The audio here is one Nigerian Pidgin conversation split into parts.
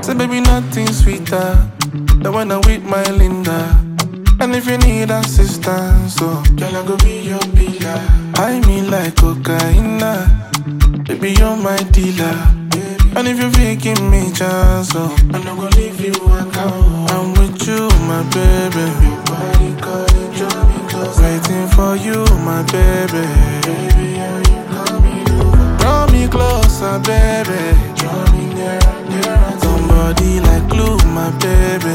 Say baby nothing sweeter than when I'm with my Linda. And if you need assistance, so girl I go be your pillar. I mean like cocaine, baby you're my dealer. And if you feel give me chance, so I'm not gonna leave you alone. I'm with you, my baby. Your body calling, draw me close. Waiting for you, my baby. Baby, are you coming over? Draw me closer, baby. Draw me nearer, nearer. Somebody like glue, my baby.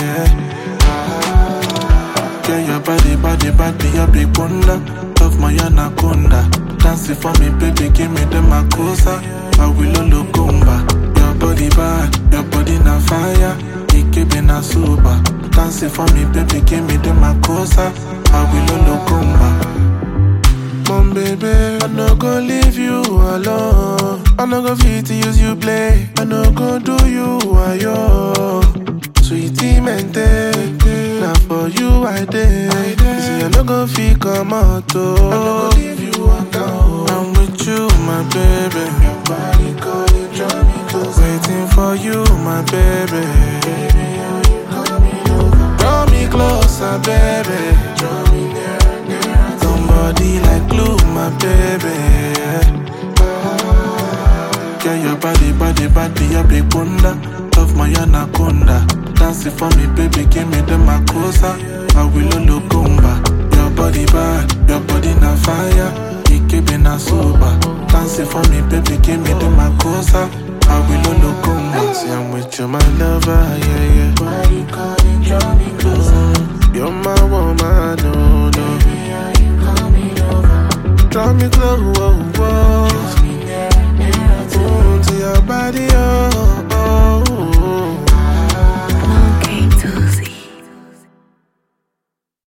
Yeah, your body, your big wonder. Love my anaconda. Dancing for me, baby, give me the makosa. I will all kumba. Your body bad, your body na fire. Ikebe na super. Dancing for me, baby, give me the makosa. I will all kumba. Mom, baby, I no go leave you alone. I no go fit to use you play. I no go do you ayo. Sweetie mente, now for you I did. See I no go fit come out oh. I no go leave you alone. I'm with you, my baby. Your body calling, draw me close. Waiting for you, my baby. Baby, are you coming over? Draw me closer, baby. Draw me nearer, nearer. Somebody like glue, my baby. Yeah, your body, your big wonder. Love my anaconda. Dancing for me, baby, give me the makosa. I will all kumba. Your body bad, your body na fire. Ikebe na sober. Dancing for me, baby, give me the makosa. I will all kumba. See, I'm with you, my lover, yeah, yeah. Body calling, draw me closer. You're my woman, no, no. Baby, are you coming over? Draw me close, whoa, whoa. Kiss me near, near to your body, oh.